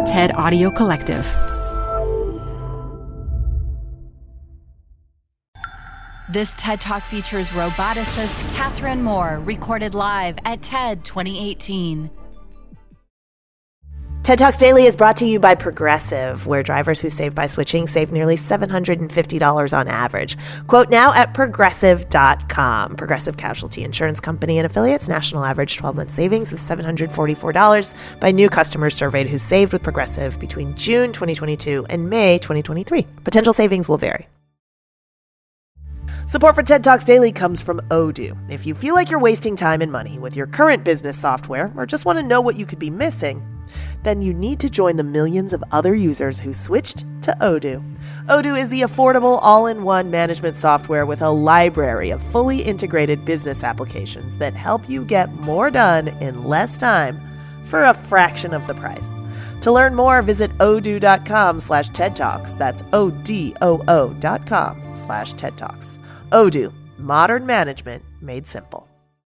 TED Audio Collective. This TED Talk features roboticist Catherine Moore, recorded live at TED 2018. TED Talks Daily is brought to you by Progressive, where drivers who save by switching save nearly $750 on average. Quote now at Progressive.com. Progressive Casualty Insurance Company and affiliates. National average 12-month savings of $744 by new customers surveyed who saved with Progressive between June 2022 and May 2023. Potential savings will vary. Support for TED Talks Daily comes from Odoo. If you feel like you're wasting time and money with your current business software or just want to know what you could be missing, then you need to join the millions of other users who switched to Odoo. Odoo is the affordable all-in-one management software with a library of fully integrated business applications that help you get more done in less time for a fraction of the price. To learn more, visit odoo.com/TED Talks. That's ODOO.com/TED Talks. Odoo, modern management made simple.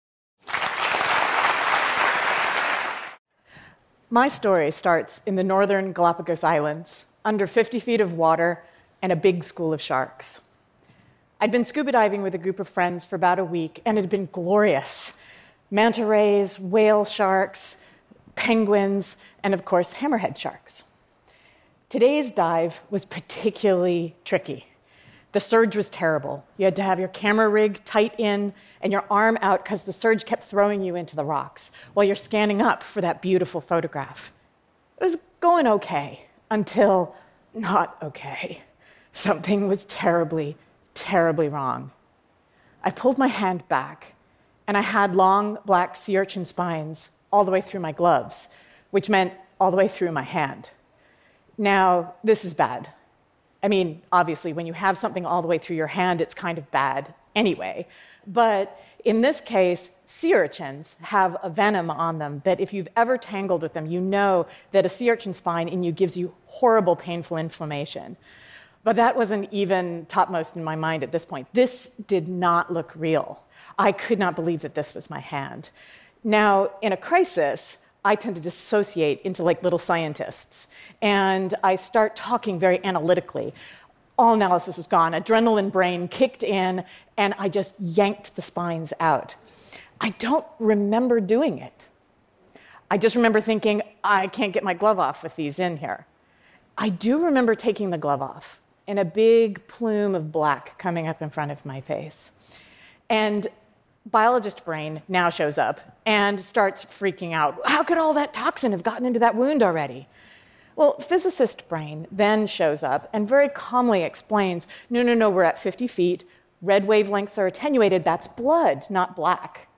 My story starts in the northern Galapagos Islands, under 50 feet of water and a big school of sharks. I'd been scuba diving with a group of friends for about a week, and it had been glorious. Manta rays, whale sharks, penguins, and of course, hammerhead sharks. Today's dive was particularly tricky. The surge was terrible. You had to have your camera rig tight in and your arm out because the surge kept throwing you into the rocks while you're scanning up for that beautiful photograph. It was going okay until not okay. Something was terribly, terribly wrong. I pulled my hand back, and I had long black sea urchin spines all the way through my gloves, which meant all the way through my hand. Now, this is bad. I mean, obviously, when you have something all the way through your hand, it's kind of bad anyway. But in this case, sea urchins have a venom on them that if you've ever tangled with them, you know that a sea urchin spine in you gives you horrible, painful inflammation. But that wasn't even topmost in my mind at this point. This did not look real. I could not believe that this was my hand. Now, in a crisis, I tend to dissociate into like little scientists, and I start talking very analytically. All analysis was gone. Adrenaline brain kicked in, and I just yanked the spines out. I don't remember doing it. I just remember thinking, I can't get my glove off with these in here. I do remember taking the glove off and a big plume of black coming up in front of my face. And biologist brain now shows up and starts freaking out. How could all that toxin have gotten into that wound already? Well, physicist brain then shows up and very calmly explains, no, we're at 50 feet. Red wavelengths are attenuated. That's blood, not black.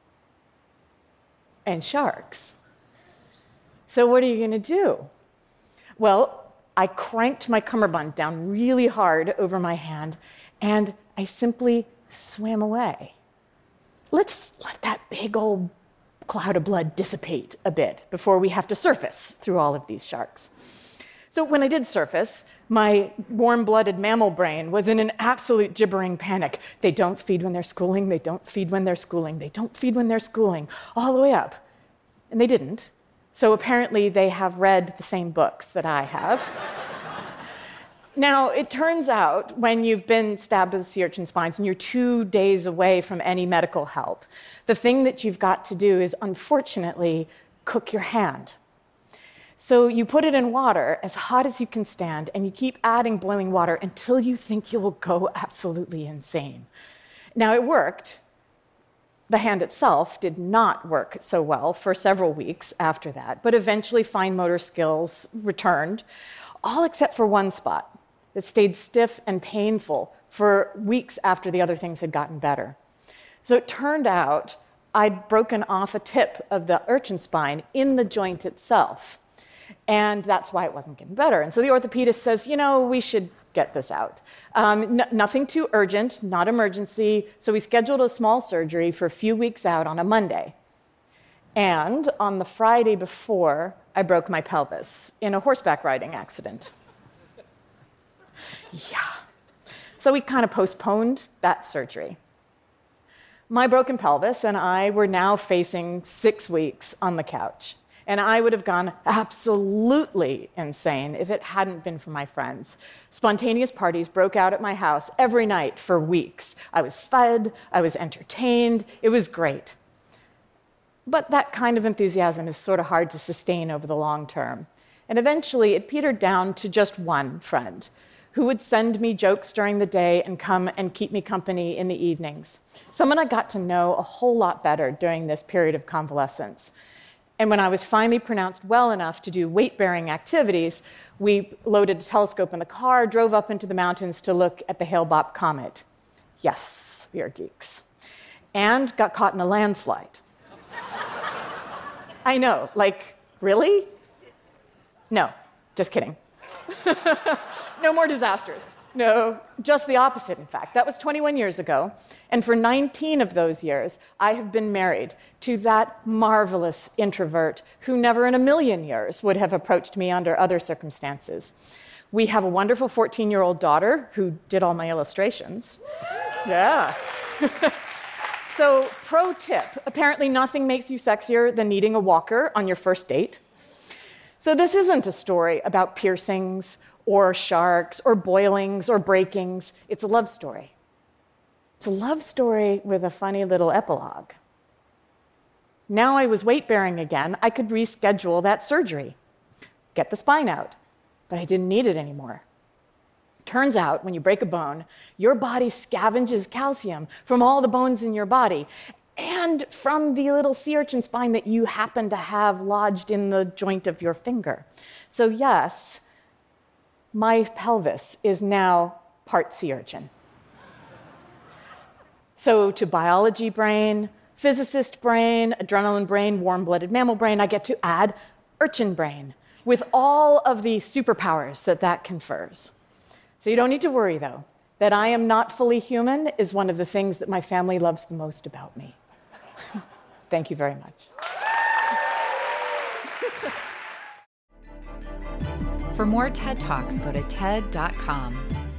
And sharks. So what are you going to do? Well, I cranked my cummerbund down really hard over my hand, and I simply swam away. Let's let that big old cloud of blood dissipate a bit before we have to surface through all of these sharks. So when I did surface, my warm-blooded mammal brain was in an absolute gibbering panic. They don't feed when they're schooling, they don't feed when they're schooling, they don't feed when they're schooling, all the way up. And they didn't. So apparently they have read the same books that I have. Now, it turns out when you've been stabbed with sea urchin spines and you're 2 days away from any medical help, the thing that you've got to do is, unfortunately, cook your hand. So you put it in water as hot as you can stand, and you keep adding boiling water until you think you will go absolutely insane. Now, it worked. The hand itself did not work so well for several weeks after that, but eventually fine motor skills returned, all except for one spot that stayed stiff and painful for weeks after the other things had gotten better. So it turned out I'd broken off a tip of the urchin spine in the joint itself, and that's why it wasn't getting better. And so the orthopedist says, we should get this out. Nothing too urgent, not emergency, so we scheduled a small surgery for a few weeks out on a Monday. And on the Friday before, I broke my pelvis in a horseback riding accident. Yeah. So we kind of postponed that surgery. My broken pelvis and I were now facing 6 weeks on the couch. and I would have gone absolutely insane if it hadn't been for my friends. Spontaneous parties broke out at my house every night for weeks. I was fed, I was entertained, it was great. But that kind of enthusiasm is sort of hard to sustain over the long term. And eventually it petered down to just one friend who would send me jokes during the day and come and keep me company in the evenings. Someone I got to know a whole lot better during this period of convalescence. And when I was finally pronounced well enough to do weight-bearing activities, we loaded a telescope in the car, drove up into the mountains to look at the Hale-Bopp comet. Yes, we are geeks. And got caught in a landslide. I know, like, really? No, just kidding. No more disasters. No, just the opposite, in fact. That was 21 years ago, and for 19 of those years, I have been married to that marvelous introvert who never in a million years would have approached me under other circumstances. We have a wonderful 14-year-old daughter who did all my illustrations. Yeah. So, pro tip, apparently nothing makes you sexier than needing a walker on your first date. So this isn't a story about piercings or sharks or boilings or breakings. It's a love story. It's a love story with a funny little epilogue. Now I was weight-bearing again, I could reschedule that surgery, get the spine out, but I didn't need it anymore. Turns out, when you break a bone, your body scavenges calcium from all the bones in your body and from the little sea urchin spine that you happen to have lodged in the joint of your finger. So yes, my pelvis is now part sea urchin. So to biology brain, physicist brain, adrenaline brain, warm-blooded mammal brain, I get to add urchin brain with all of the superpowers that confers. So you don't need to worry, though. That I am not fully human is one of the things that my family loves the most about me. Thank you very much. For more TED Talks, go to TED.com.